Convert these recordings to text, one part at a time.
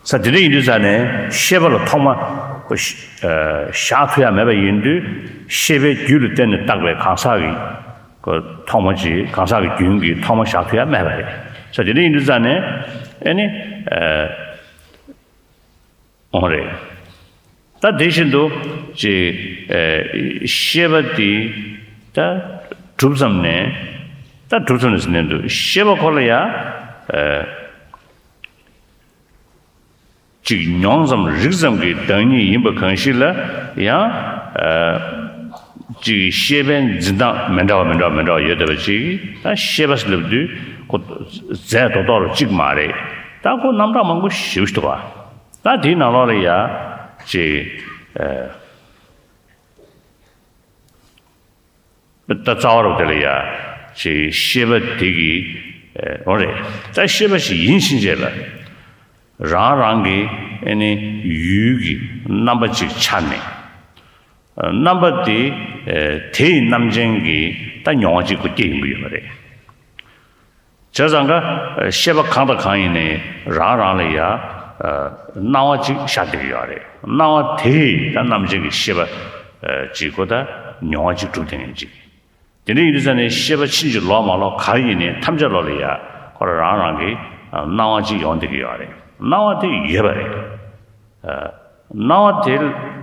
사들이 이르자네 셰벌로 통마 샤투야 매바 인도 셰베 줄을 때는 딱왜 강사기 그 통마지 강사기 균기 통마 샤투야 매바래 사들이 이르자네 아니 오래 다 대신도 제 셰바디 다 줍섬네 다 줍섬네도 셰바 콜이야 nyongzam rigzam ki dangni yinpa kanshila yang ji sheben zindang mendawa yodaba chi ta shebas labdu ko zay dodoro chik maare ta ko namda mangu shivishtuwa ta di nalala ya ji ta zawaraw dala ya ji sheba digi ore ta sheba shi yinshinjela rāng-rāngi yūgi nāmba chik chāne nāmba di tēi namjengi tā nyōngā chik ku tēi mūyō rē chāsāngā shēba kāngda kāngi rāng-rāngi ya nāwa chik shātī yō rē nāwa tēi tā namjengi shēba chik ku tā nyōngā chik chūk tēngi chik tēnī yīrīsāne shēba chīnchī lō mā lō kāyī tamchā lō rē ya kōrā rāng-rāngi nāwa chik yōndī yō rē 나와대 예바래 나와대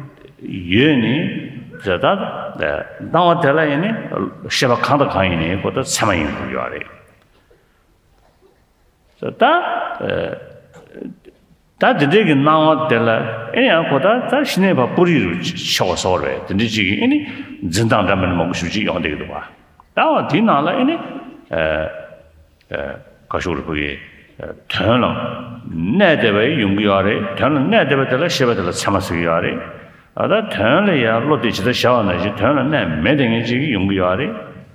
예니 자다 나와대라니 셔바 칸다 가이니 고도 사마인 거야래 자다 다 되게 나와대라 애야 고다 자 신에 봐 뿌리로 쳐서래 근데지 이니 진당담을 먹고 싶지 영되기도 봐 나와 뒤나라 이니 가쇼를 보게 전은 내대에 용기하래 전은 내대에들 셔버들 참았어요하래 아다 전에야 로디치도 샤워나지 전은 내 매댕이지 용기하래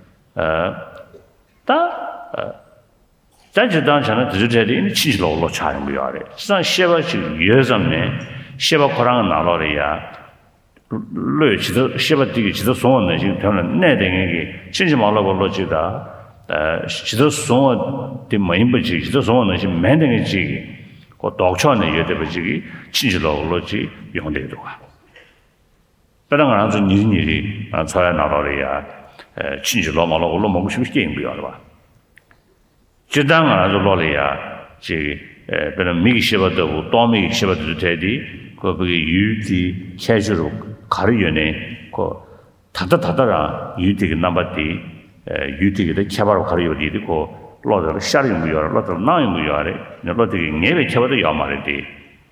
자주단 전에 드르제리 치실로 차는 거야래 상 셔버지 예전에 셔버 코랑은 나로래야 르치도 셔버디기 지도 소원나지 전은 내댕이기 진심 말라고 로지다 지도 소원 때 마인버지 지도 소원나지 매댕이지 그 독초는 여대버지기 친실로 올로지 용대도 와. 다른 건 아주 일일이 저야 나라리야 친실로 말로 올로 먹고 싶게 인비야 봐. 지당 아주 로리야 지 그런 미시버도 도미 시버도 되디 거기 유지 캐주로 가르연에 그 다다다라 유디가 남바디 유디가 캐바로 가르요디고 로들 샤링 무여 로들 나이 무여래 로들이 네베 쳐도 야마르디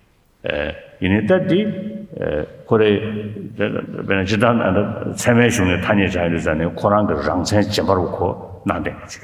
이네다디 고래 베네지단 안 세메숑에 타니 자이르잖아요 코란가 장생 잡아놓고 난데지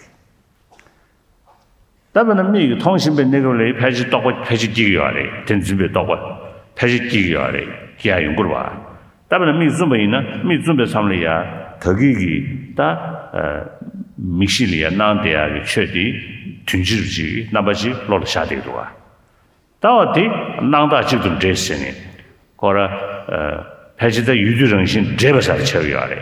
다음에는 미 통신배 내고래 패지 떡고 패지 뛰기야래 된집에 떡고 패지 뛰기야래 기아 연구를 봐 다음에는 미 준비 삼리야 거기기 다 미실이야 난데야 최디 튼지르지 나바지 로르샤데도와 다어디 난다 지금 제스니 거라 패지다 유주정신 제바사 쳐요래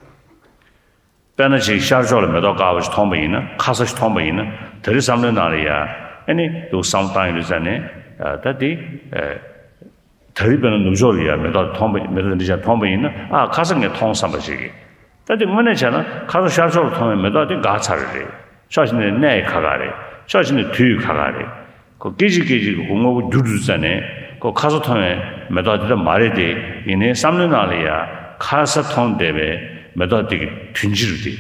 배너지 샤르조를 메도 가버지 통배이나 카서시 통배이나 더 삼는 날이야 아니 요 삼타이르잖네 다디 더리변은 누조리야 메도 통배 메도리자 통배이나 아 가성에 통삼바지 다들 뭐냐잖아. 가서 샤르소를 통해 메다디 가차를 샤신의 내 가가래. 샤신의 뒤 가가래. 그 깨지깨지 공업을 두두잖아요. 그 가서 통해 메다디도 말해대. 이네 삼는 날이야. 가서 통대베 메다디 튼지르디.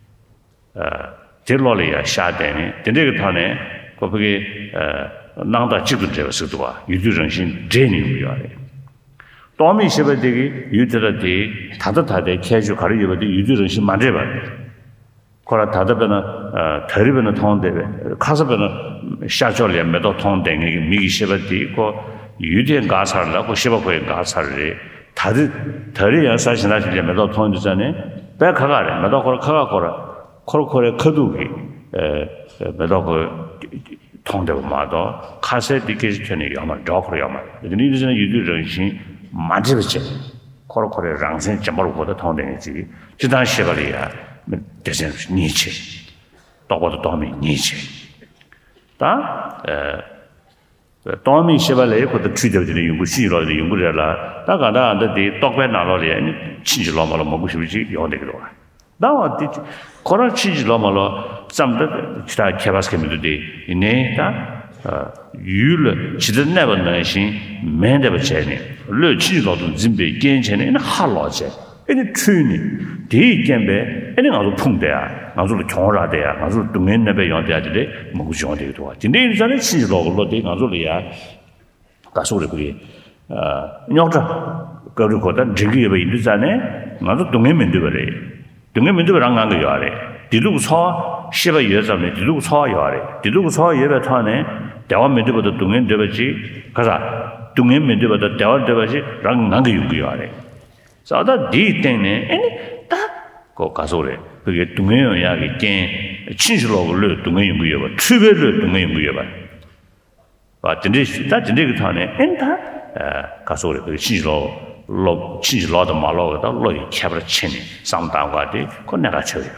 딜로리야 샤데네. 근데 통해 거기 나다 지도 되었어도와 유주정신 제니우야래. 도미 시베되기 유드라디 다다다데 캐주 가르여버디 유드런시 만져봐. 거라 다다베나 더리베나 통데베 카서베나 샤졸리에 메도 통데기 미기 시베디 고 유디엔 가사라고 시바고에 가사를 다들 더리야 사신하실에 메도 통데잖아요. 백하가래 메도 거라 카가거라 코르코레 커두기 메도 그 통데고 마도 카세디케지 전에 야마 저코야마. 이제는 유드런시 만지버지 코로코레 랑생 점으로보다 통되지 지단 시발이야 대신 니체 또보다 도미 니체 다 Tommy Chevale could the treat of the Yungushi or the Yungurella, Tagada, the Tokwe Nalori, and Chijilomalo Mogushi, Yondegro. Now, did Cora Chijilomalo, some Kavas came today in a Yule, she did never mention, man ever chatting, Lu Chilo to Zimbe, Genchen, and Haloche. Any tuning, they can be any other pung there, not to Chora there, not to men never on the other day, Mogusion de Tua. The names are the loading Azulia, Casuri, Nota, Garucota, Jiggy away to Zane, not to women do it. The women do Ranga Yare. The Lux Haw, Shiva years of it, the Lux Haw Yare, the Lux Haw Yevatane, the one do the Tungan Devaji, Kaza, Tungan do the Tower Devaji, Ranga Yare. So that thing any that go casore. We get to me again, change log to me, tribute to me. But the that the Nigatane and that casore, change log, change lot of malo, the lawyer cabinet chin, sometime what they could never tell you.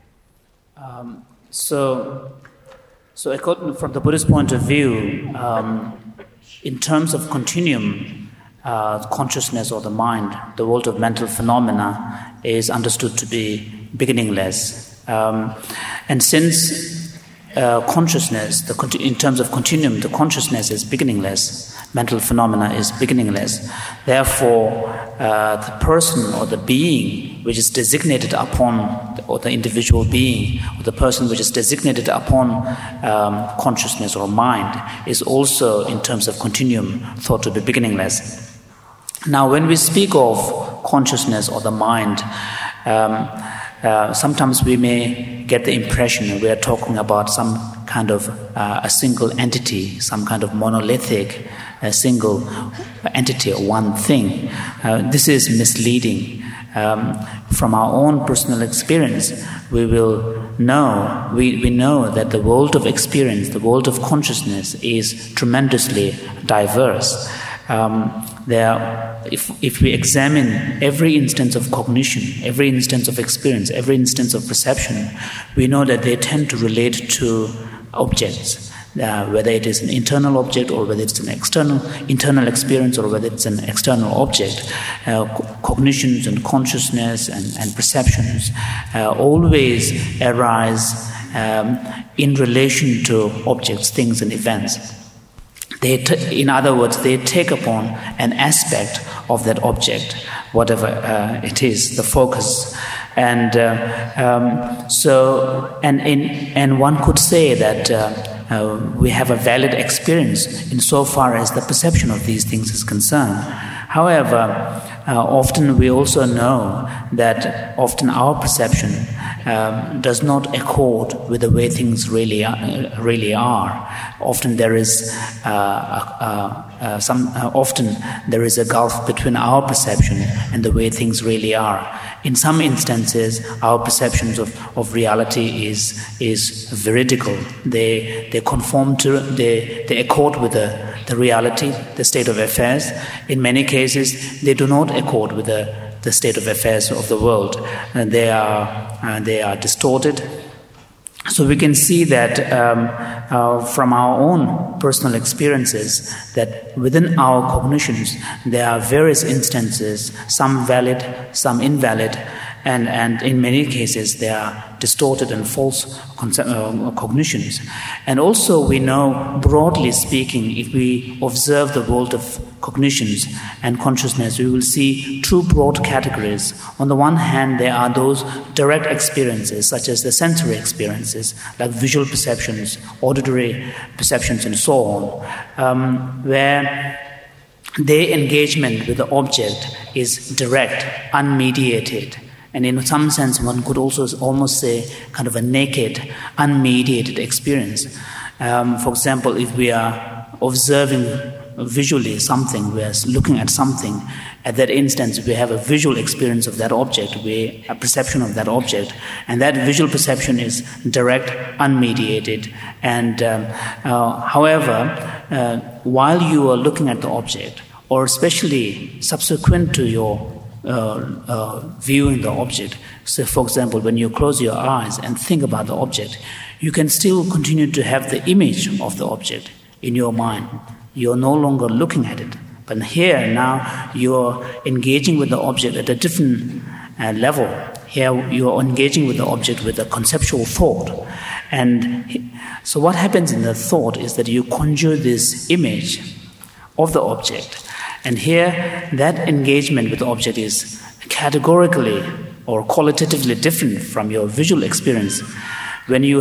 So according from the Buddhist point of view, in terms of continuum, consciousness or the mind, the world of mental phenomena is understood to be beginningless. And since consciousness, in terms of continuum, the consciousness is beginningless, mental phenomena is beginningless. Therefore, the person or the being which is designated upon, or the individual being, or the person which is designated upon consciousness or mind is also, in terms of continuum, thought to be beginningless. Now, when we speak of consciousness or the mind, sometimes we may get the impression we are talking about some kind of a single entity, some kind of monolithic, a single entity or one thing. This is misleading. From our own personal experience, we will know, we know that the world of experience, the world of consciousness is tremendously diverse. If we examine every instance of cognition, every instance of experience, every instance of perception, we know that they tend to relate to objects, whether it is an internal object or whether it's an internal experience or whether it's an external object. Cognitions and consciousness and perceptions always arise in relation to objects, things, and events. In other words, they take upon an aspect of that object, whatever it is, the focus, and one could say that we have a valid experience insofar as the perception of these things is concerned. However, often we also know that often our perception does not accord with the way things really are. Often there is often there is a gulf between our perception and the way things really are. In some instances, our perceptions of reality is veridical. They conform to, they accord with the reality, the state of affairs. In many cases, they do not accord with the state of affairs of the world. And they are distorted. So we can see that from our own personal experiences that within our cognitions there are various instances, some valid, some invalid, and in many cases they are distorted and false cognitions. And also we know, broadly speaking, if we observe the world of cognitions and consciousness, we will see two broad categories. On the one hand, there are those direct experiences, such as the sensory experiences, like visual perceptions, auditory perceptions, and so on, where their engagement with the object is direct, unmediated. And in some sense, one could also almost say kind of a naked, unmediated experience. For example, if we are observing visually something, we are looking at something, at that instance we have a visual experience of that object, a perception of that object, and that visual perception is direct, unmediated. And however, while you are looking at the object, or especially subsequent to your viewing the object, so for example, when you close your eyes and think about the object, you can still continue to have the image of the object in your mind. you're no longer looking at it. But here, now, you're engaging with the object at a different level. Here, you're engaging with the object with a conceptual thought. And so what happens in the thought is that you conjure this image of the object. And here, that engagement with the object is categorically or qualitatively different from your visual experience. When you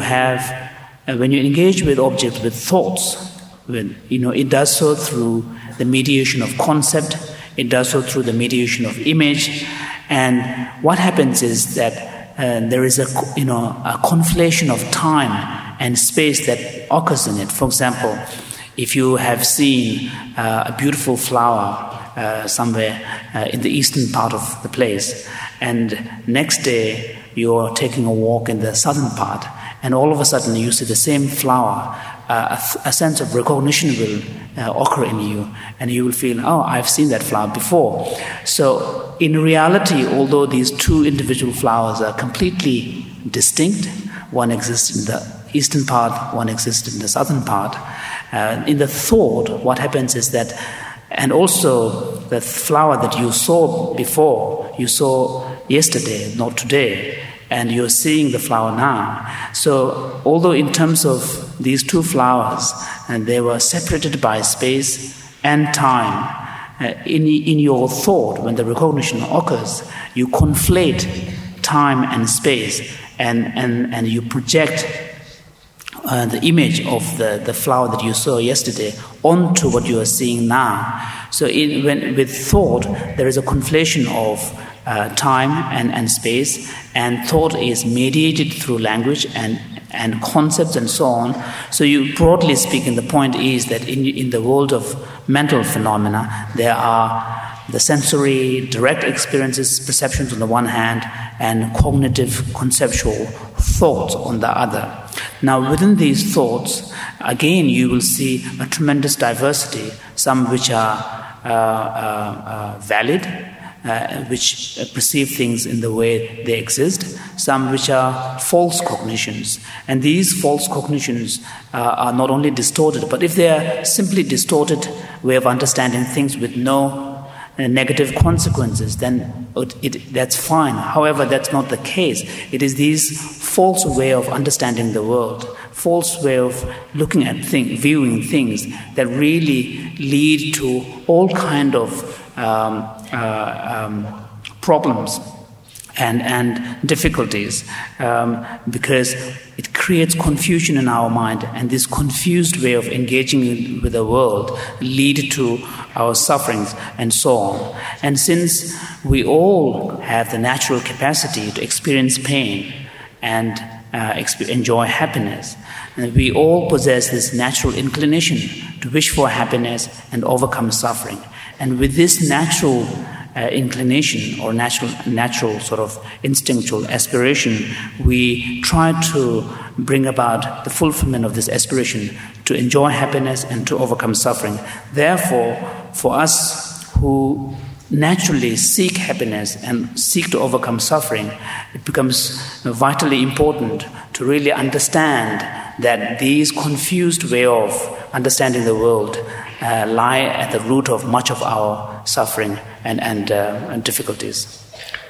engage with objects with thoughts, it does so through the mediation of concept, it does so through the mediation of image, and what happens is that there is a conflation of time and space that occurs in it. For example, if you have seen a beautiful flower somewhere in the eastern part of the place, and next day you're taking a walk in the southern part, and all of a sudden you see the same flower, a sense of recognition will occur in you, and you will feel, oh, I've seen that flower before. So in reality, although these two individual flowers are completely distinct, one exists in the eastern part, one exists in the southern part, in the thought, what happens is that, and also the flower that you saw before, you saw yesterday, not today, and you're seeing the flower now. So although in terms of these two flowers, and they were separated by space and time, in your thought, when the recognition occurs, you conflate time and space, and you project the image of the flower that you saw yesterday onto what you are seeing now. So with thought, there is a conflation of time and space, and thought is mediated through language and concepts and so on. So you broadly speaking, the point is that in the world of mental phenomena, there are the sensory, direct experiences, perceptions on the one hand, and cognitive, conceptual thoughts on the other. Now, within these thoughts, again, you will see a tremendous diversity, some which are valid, which perceive things in the way they exist, some which are false cognitions. And these false cognitions are not only distorted, but if they are simply distorted way of understanding things with no negative consequences, then that's fine. However, that's not the case. It is these false way of understanding the world, false way of looking at things, viewing things, that really lead to all kind of problems and difficulties, because it creates confusion in our mind, and this confused way of engaging with the world lead to our sufferings and so on. And since we all have the natural capacity to experience pain and enjoy happiness, and we all possess this natural inclination to wish for happiness and overcome suffering. And with this natural inclination or natural sort of instinctual aspiration, we try to bring about the fulfillment of this aspiration to enjoy happiness and to overcome suffering. Therefore, for us who naturally seek happiness and seek to overcome suffering, it becomes vitally important to really understand that these confused way of understanding the world lie at the root of much of our suffering and difficulties.